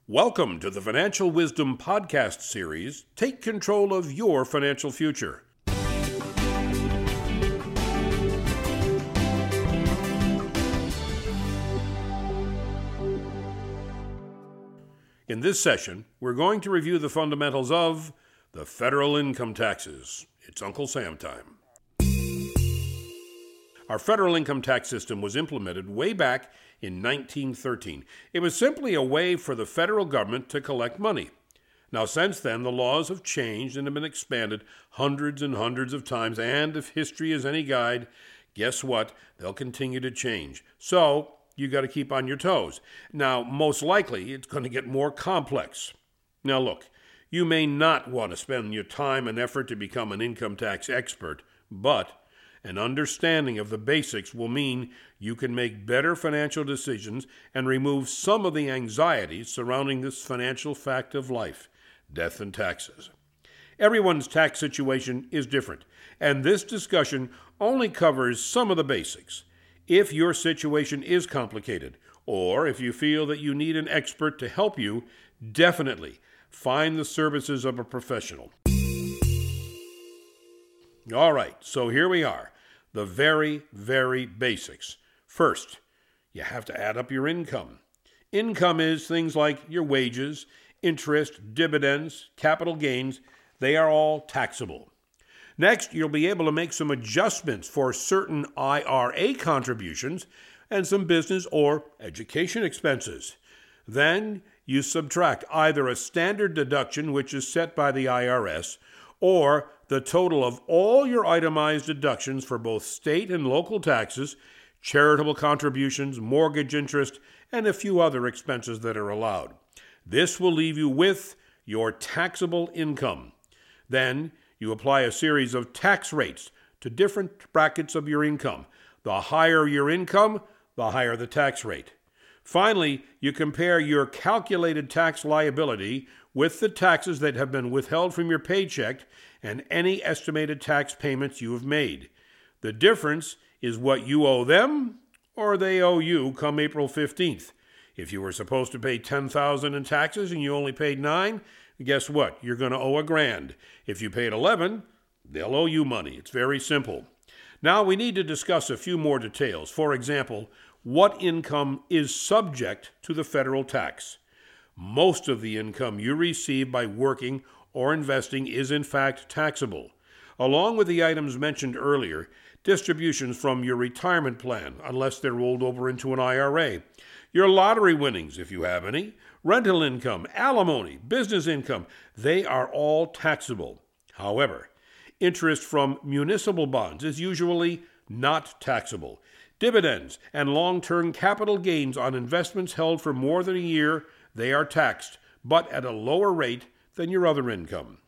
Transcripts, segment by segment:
Welcome to the Financial Wisdom Podcast Series. Take control of your financial future. In this session, we're going to review the fundamentals of the federal income taxes. It's Uncle Sam time. Our federal income tax system was implemented way back in 1913. It was simply a way for the federal government to collect money. Now, since then, the laws have changed and have been expanded hundreds and hundreds of times, and if history is any guide, guess what? They'll continue to change. So, you got to keep on your toes. Now, most likely, it's going to get more complex. Now, look, you may not want to spend your time and effort to become an income tax expert, but an understanding of the basics will mean you can make better financial decisions and remove some of the anxieties surrounding this financial fact of life, death and taxes. Everyone's tax situation is different, and this discussion only covers some of the basics. If your situation is complicated, or if you feel that you need an expert to help you, definitely find the services of a professional. All right, so here we are, the very, very basics. First, you have to add up your income. Income is things like your wages, interest, dividends, capital gains. They are all taxable. Next, you'll be able to make some adjustments for certain IRA contributions and some business or education expenses. Then, you subtract either a standard deduction, which is set by the IRS, or the total of all your itemized deductions for both state and local taxes, charitable contributions, mortgage interest, and a few other expenses that are allowed. This will leave you with your taxable income. Then, you apply a series of tax rates to different brackets of your income. The higher your income, the higher the tax rate. Finally, you compare your calculated tax liability with the taxes that have been withheld from your paycheck and any estimated tax payments you have made. The difference is what you owe them or they owe you come April 15th. If you were supposed to pay $10,000 in taxes and you only paid $9,000, guess what? You're going to owe $1,000. If you paid $11,000, they'll owe you money. It's very simple. Now we need to discuss a few more details. For example, what income is subject to the federal tax? Most of the income you receive by working or investing is in fact taxable. Along with the items mentioned earlier, distributions from your retirement plan, unless they're rolled over into an IRA, your lottery winnings, if you have any, rental income, alimony, business income, they are all taxable. However, interest from municipal bonds is usually not taxable. Dividends and long-term capital gains on investments held for more than a year, they are taxed, but at a lower rate than your other income.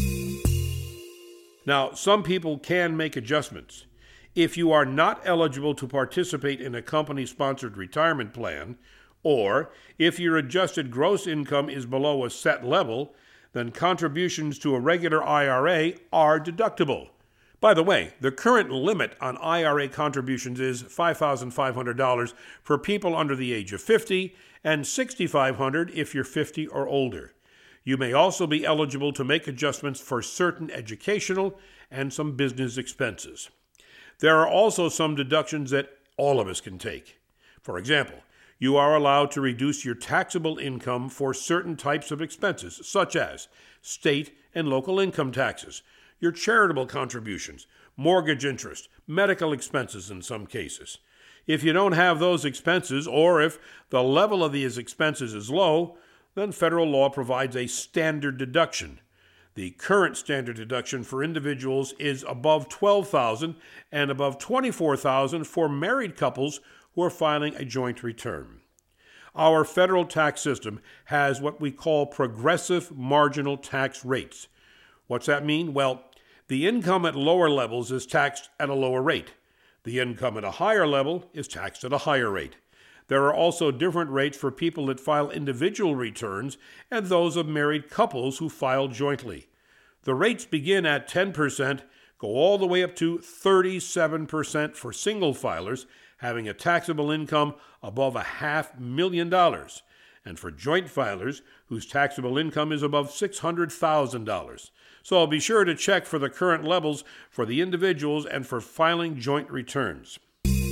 Now, some people can make adjustments. If you are not eligible to participate in a company-sponsored retirement plan, or if your adjusted gross income is below a set level, then contributions to a regular IRA are deductible. By the way, the current limit on IRA contributions is $5,500 for people under the age of 50 and $6,500 if you're 50 or older. You may also be eligible to make adjustments for certain educational and some business expenses. There are also some deductions that all of us can take. For example, you are allowed to reduce your taxable income for certain types of expenses, such as state and local income taxes, your charitable contributions, mortgage interest, medical expenses in some cases. If you don't have those expenses, or if the level of these expenses is low, then federal law provides a standard deduction. The current standard deduction for individuals is above $12,000 and above $24,000 for married couples who are filing a joint return. Our federal tax system has what we call progressive marginal tax rates. What's that mean? Well, the income at lower levels is taxed at a lower rate. The income at a higher level is taxed at a higher rate. There are also different rates for people that file individual returns and those of married couples who file jointly. The rates begin at 10%, go all the way up to 37% for single filers having a taxable income above $500,000, and for joint filers whose taxable income is above $600,000. So be sure to check for the current levels for the individuals and for filing joint returns.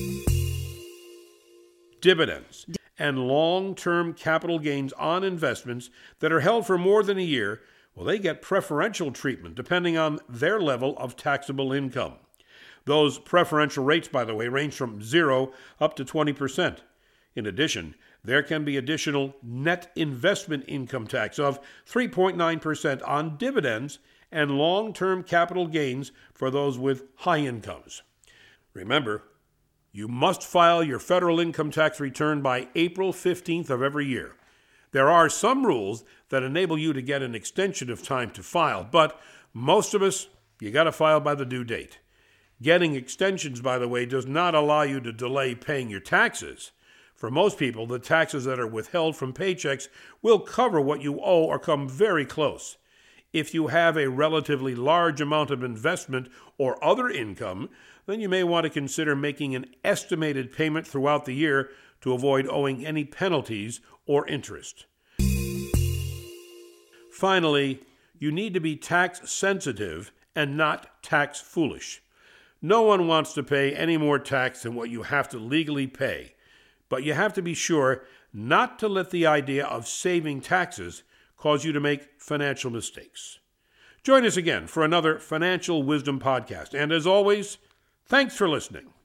Dividends and long-term capital gains on investments that are held for more than a year, well, they get preferential treatment depending on their level of taxable income. Those preferential rates, by the way, range from 0 up to 20%. In addition, there can be additional net investment income tax of 3.9% on dividends and long-term capital gains for those with high incomes. Remember, you must file your federal income tax return by April 15th of every year. There are some rules that enable you to get an extension of time to file, but most of us, you got to file by the due date. Getting extensions, by the way, does not allow you to delay paying your taxes. For most people, the taxes that are withheld from paychecks will cover what you owe or come very close. If you have a relatively large amount of investment or other income, then you may want to consider making an estimated payment throughout the year to avoid owing any penalties or interest. Finally, you need to be tax sensitive and not tax foolish. No one wants to pay any more tax than what you have to legally pay, but you have to be sure not to let the idea of saving taxes cause you to make financial mistakes. Join us again for another Financial Wisdom podcast, and as always, thanks for listening.